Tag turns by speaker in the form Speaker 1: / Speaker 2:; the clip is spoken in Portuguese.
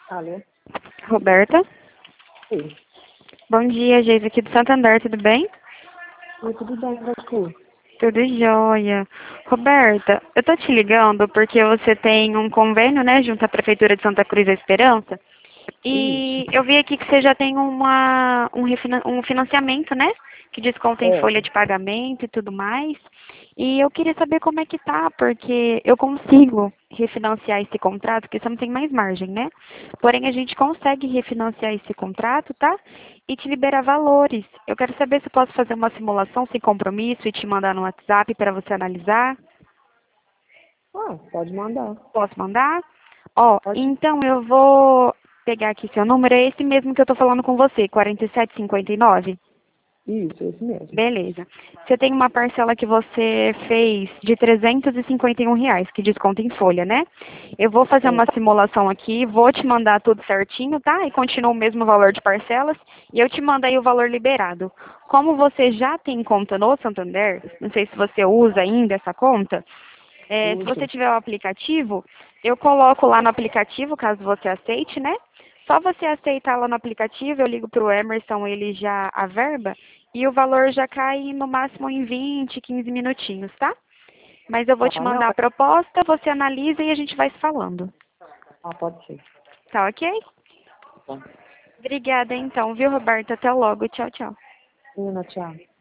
Speaker 1: Alô?
Speaker 2: Roberta?
Speaker 1: Sim.
Speaker 2: Bom dia, Geisa aqui do Santander, tudo bem?
Speaker 1: Oi, tudo bem, Vasco?
Speaker 2: Tudo jóia. Roberta, eu tô te ligando porque você tem um convênio, né, junto à Prefeitura de Santa Cruz da Esperança.
Speaker 1: Isso.
Speaker 2: E eu vi aqui que você já tem um financiamento, né? Que desconta em
Speaker 1: É.
Speaker 2: folha de pagamento e tudo mais. E eu queria saber como é que tá, porque eu consigo refinanciar esse contrato, porque você não tem mais margem, né? Porém, a gente consegue refinanciar esse contrato, tá? E te liberar valores. Eu quero saber se eu posso fazer uma simulação sem compromisso e te mandar no WhatsApp para você analisar.
Speaker 1: Ah, pode mandar.
Speaker 2: Posso mandar? Ó,
Speaker 1: Pode.
Speaker 2: então eu vou pegar aqui seu número, é esse mesmo que eu tô falando com você, 4759?
Speaker 1: Isso, esse mesmo.
Speaker 2: Beleza. Você tem uma parcela que você fez de R$ 351, que desconta em folha, né? Eu vou fazer
Speaker 1: É.
Speaker 2: uma simulação aqui, vou te mandar tudo certinho, tá? E continua o mesmo valor de parcelas, e eu te mando aí o valor liberado. Como você já tem conta no Santander, não sei se você usa ainda essa conta, se você
Speaker 1: Uso.
Speaker 2: tiver o aplicativo, eu coloco lá no aplicativo, caso você aceite, né? Só você aceitar lá no aplicativo, eu ligo para o Emerson, ele já averba, e o valor já cai no máximo em 20, 15 minutinhos, tá? Mas eu vou te
Speaker 1: Ah, não.
Speaker 2: mandar a proposta, você analisa e a gente vai se falando.
Speaker 1: Ah, pode ser.
Speaker 2: Tá ok?
Speaker 1: Bom.
Speaker 2: Obrigada então, viu, Roberta? Até logo. Tchau, tchau.
Speaker 1: Tchau.